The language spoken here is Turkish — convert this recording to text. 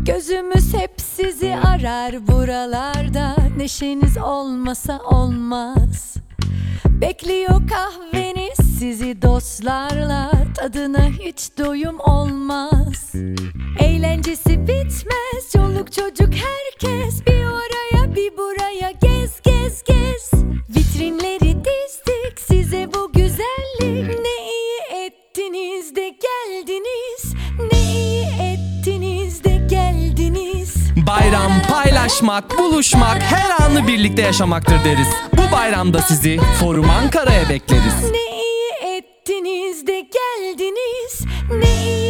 Gözümüz hep sizi arar buralarda. Neşeniz olmasa olmaz. Bekliyor kahveniz sizi dostlarla. Tadına hiç doyum olmaz. Eğlencesi bitmez, çoluk çocuk herkes. Bir oraya bir buraya gez gez gez. Vitrinleri dizdik size bu güzellik. Ne iyi ettiniz de geldiniz. Ne iyi ettiniz de geldiniz. Bayram paylaşmak, buluşmak, her anı birlikte yaşamaktır deriz. Bu bayramda sizi Forum Ankara'ya bekleriz. Ne iyi ettiniz de geldiniz. Ne iyi